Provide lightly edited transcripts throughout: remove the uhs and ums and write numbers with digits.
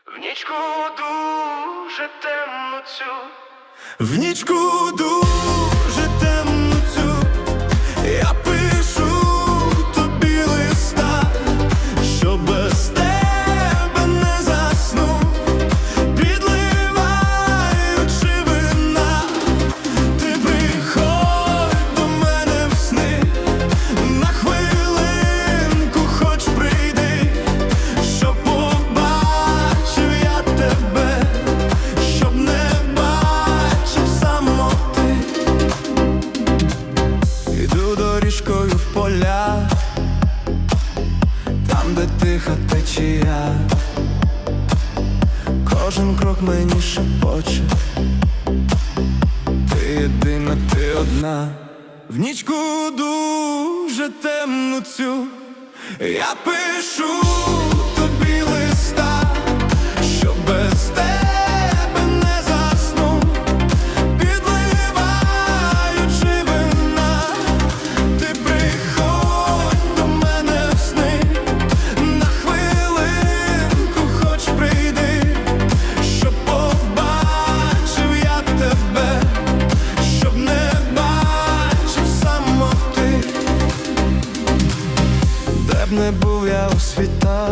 В нічку дуже темну цю, в нічку дуже темну цю, я пишу тобі листа, що без тебе не засну, підливаючи вина. Ти приходь до мене в сни, на хвилинку хоч прийди, щоб побачив я тебе, щоб не бачив самоти. Іду доріжкою в поля, там, де тиха течія, кожен крок мені шепоче, ти єдина, ти одна. В нічку дуже темну цю, я пишу тобі листа, що без тебе не засну, підливаючи вина. Ти приходь до мене в сни, на хвилинку хоч прийди, щоб побачив я тебе, щоб не бачив самоти. Де б не був я у світах,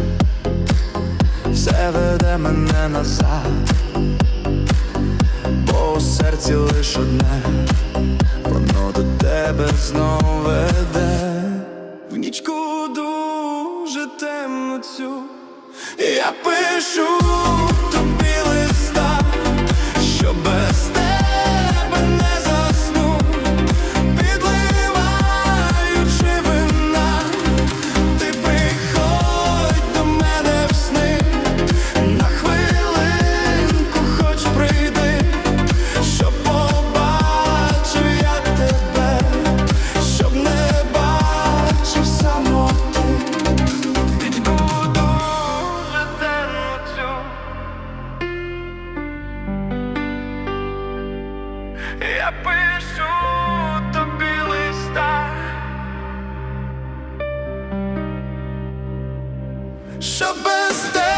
все веде мене назад, бо у серці лиш одне, воно до тебе знов веде. В нічку дуже темну цю, я пишу тобі листа, що без тебе не засну, підливаючи вина. Ти приходь до мене в сни, на хвилинку хоч прийди, щоб побачив я тебе, щоб не бачив самоти. нічку дуже темну цю, я пишу тобі листа, Що без тебе